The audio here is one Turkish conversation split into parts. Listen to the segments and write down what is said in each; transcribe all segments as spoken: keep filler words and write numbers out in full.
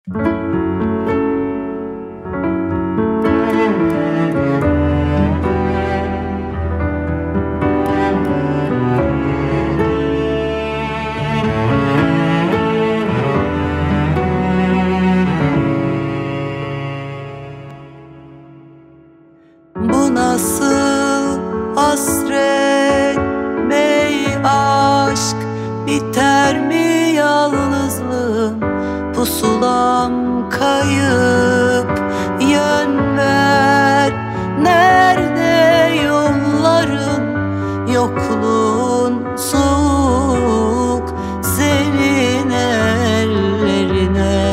Bu nasıl hasret, bey aşk, biter mi yalnızlığım? Pusulam kayıp, yön ver. Nerede yolların? Yokluğun soğuk, senin ellerine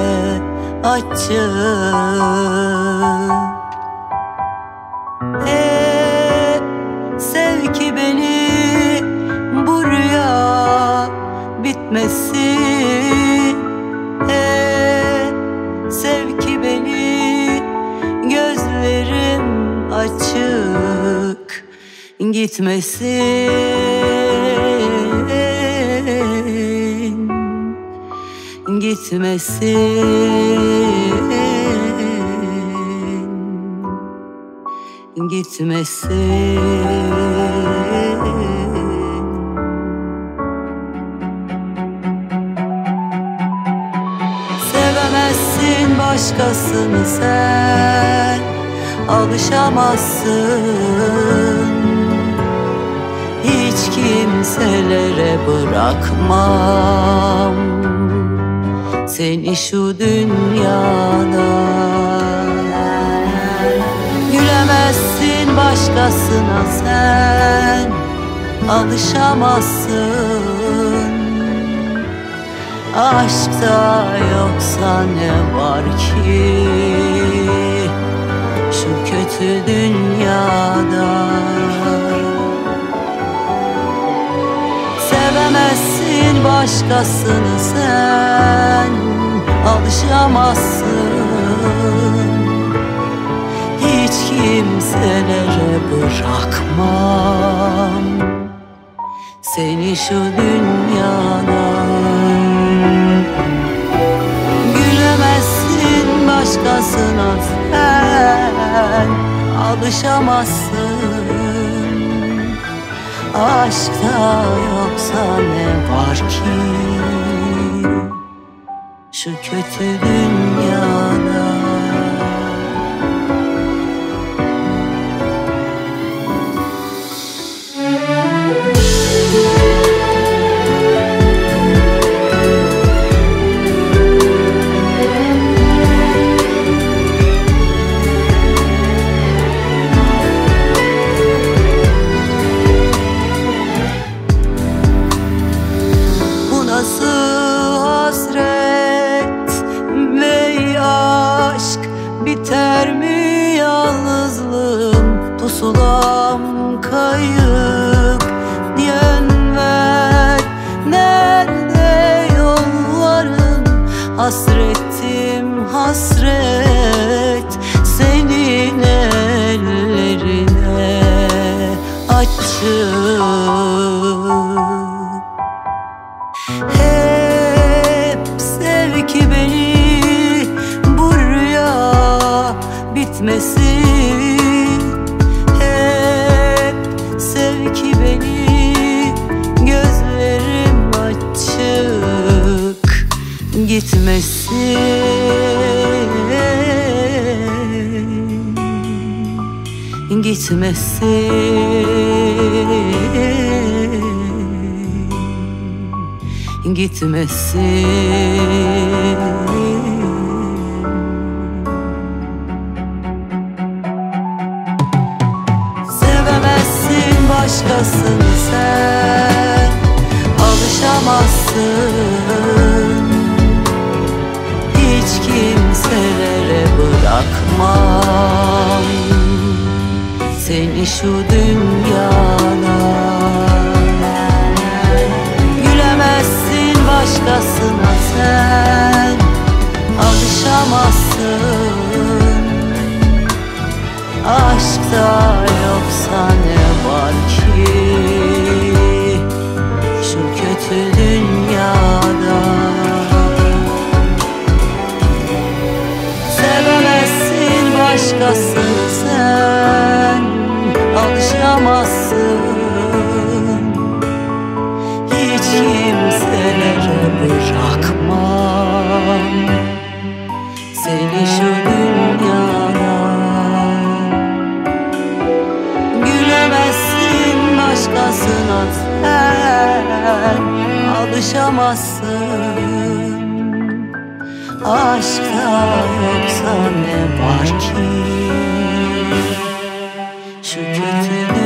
açık. Hep sev ki beni, bu rüya bitmesin. Hep sev ki beni, gözlerim açık gitmesin, gitmesin, gitmesin. Sevemezsin başkasını sen, alışamazsın. Hiç kimselere bırakmam seni şu dünyada. Gülemezsin başkasına sen, alışamazsın. Aşkta yoksa ne var ki şu kötü dünyada? Sevemezsin başkasını sen, alışamazsın. Hiç kimselere bırakmam seni şu dünyada. Gülemezsin başkasına sen, alışamazsın. Aşkta yoksa ne var ki şu kötü dünyada? Nasıl hasret, bey aşk, biter mi yalnızlığım? Pusulam kayıp, yön ver. Nerede yolların? Hasretim hasret, senin ellerine açık. Hep sev ki beni, bu rüya bitmesin. Hep sev ki beni, gözlerim açık gitmesin, gitmesin, gitmesin. Sevemezsin başkasını sen, alışamazsın. Hiç kimselere bırakmam seni şu dünyada. Gülemezsin başkasına sen, alışamazsın. Aşkta yoksa ne var ki şu kötü dünyada? başkasın sen, alışamazsın hiç kimselere bırakmam seni şu dünyada. Gülemezsin başkasına sen, alışamazsın. Aşkta yoksa ne var ki? Şu kötülük